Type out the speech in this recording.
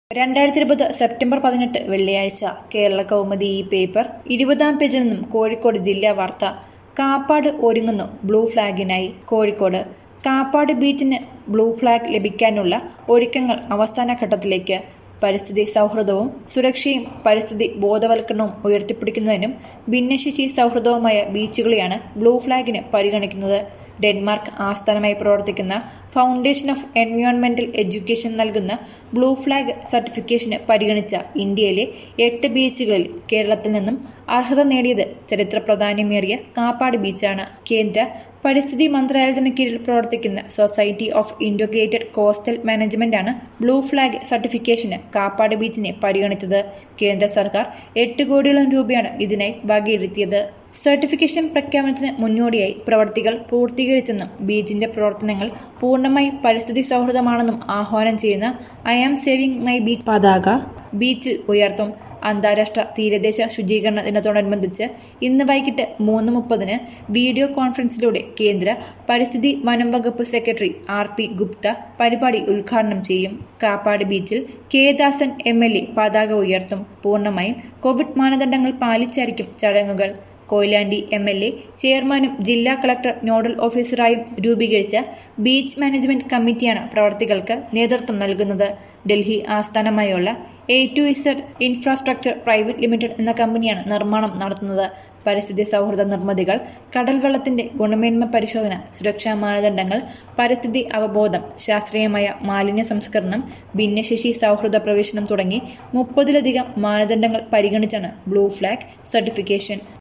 2020 September 18 വെള്ളിയാഴ്ച കേരള കൗമുദി ഈ paper 20-ാം പേജിൽ നിന്നും കോഴിക്കോട് ജില്ലാ വാർത്ത. കാപ്പാട് ഒരുങ്ങുന്നു ബ്ലൂ ഫ്ലാഗിനായി. കോഴിക്കോട് കാപ്പാട് ബീച്ചിന് ബ്ലൂ ഫ്ലാഗ് ലഭിക്കാനുള്ള ഒരുക്കങ്ങൾ അവസാന ഘട്ടത്തിലേക്ക്. പരിസ്ഥിതി സൗഹൃദവും സുരക്ഷയും പരിസ്ഥിതി ബോധവൽക്കരണവും ഉയർത്തിപ്പിടിക്കുന്നതിനും ഭിന്നശേഷി സൗഹൃദവുമായ ബീച്ചുകളെയാണ് ബ്ലൂ ഫ്ലാഗിന് പരിഗണിക്കുന്നത്. ഡെൻമാർക്ക് ആസ്ഥാനമായി പ്രവർത്തിക്കുന്ന ഫൗണ്ടേഷൻ ഓഫ് എൻവയോൺമെന്റൽ എഡ്യൂക്കേഷൻ നൽകുന്ന ബ്ലൂ ഫ്ലാഗ് സർട്ടിഫിക്കേഷന് പരിഗണിച്ച ഇന്ത്യയിലെ 8 ബീച്ചുകളിൽ കേരളത്തിൽ നിന്നും അർഹത നേടിയത് ചരിത്ര പ്രാധാന്യമേറിയ കാപ്പാട് ബീച്ചാണ്. കേന്ദ്ര പരിസ്ഥിതി മന്ത്രാലയത്തിന് കീഴിൽ പ്രവർത്തിക്കുന്ന സൊസൈറ്റി ഓഫ് ഇന്റഗ്രേറ്റഡ് കോസ്റ്റൽ മാനേജ്മെന്റാണ് ബ്ലൂ ഫ്ലാഗ് സർട്ടിഫിക്കേഷന് കാപ്പാട് ബീച്ചിനെ പരിഗണിച്ചത്. കേന്ദ്ര സർക്കാർ 8 കോടിയോളം രൂപയാണ് ഇതിനായി വകയിരുത്തിയത്. സർട്ടിഫിക്കേഷൻ പ്രഖ്യാപനത്തിന് മുന്നോടിയായി പ്രവർത്തികൾ പൂർത്തീകരിച്ചെന്നും ബീച്ചിന്റെ പ്രവർത്തനങ്ങൾ പൂർണ്ണമായി പരിസ്ഥിതി സൗഹൃദമാണെന്നും ആഹ്വാനം ചെയ്യുന്ന I am saving my beach പതാക ബീച്ചിൽ ഉയർത്തും. അന്താരാഷ്ട്ര തീരദേശ ശുചീകരണ ദിനത്തോടനുബന്ധിച്ച് ഇന്ന് വൈകിട്ട് 3:30 വീഡിയോ കോൺഫറൻസിലൂടെ കേന്ദ്ര പരിസ്ഥിതി വനം വകുപ്പ് സെക്രട്ടറി RP ഗുപ്ത പരിപാടി ഉദ്ഘാടനം ചെയ്യും. കാപ്പാട് ബീച്ചിൽ കെ ദാസൻ MLA പതാക ഉയർത്തും. പൂർണ്ണമായും കോവിഡ് മാനദണ്ഡങ്ങൾ പാലിച്ചായിരിക്കും ചടങ്ങുകൾ. കൊയിലാണ്ടി MLA ചെയർമാനും ജില്ലാ കളക്ടർ നോഡൽ ഓഫീസറായും രൂപീകരിച്ച ബീച്ച് മാനേജ്മെന്റ് കമ്മിറ്റിയാണ് പ്രവർത്തികൾക്ക് നേതൃത്വം നൽകുന്നത്. ഡൽഹി ആസ്ഥാനമായുള്ള A2Z ഇൻഫ്രാസ്ട്രക്ചർ പ്രൈവറ്റ് ലിമിറ്റഡ് എന്ന കമ്പനിയാണ് നിർമ്മാണം നടത്തുന്നത്. പരിസ്ഥിതി സൗഹൃദ നിർമ്മിതികൾ, കടൽ വെള്ളത്തിന്റെ ഗുണമേന്മ പരിശോധന, സുരക്ഷാ മാനദണ്ഡങ്ങൾ, പരിസ്ഥിതി അവബോധം, ശാസ്ത്രീയമായ മാലിന്യ സംസ്കരണം, ഭിന്നശേഷി സൗഹൃദ പ്രവേശനം തുടങ്ങി 30-ലധികം മാനദണ്ഡങ്ങൾ പരിഗണിച്ചാണ് ബ്ലൂ ഫ്ലാഗ് സർട്ടിഫിക്കേഷൻ.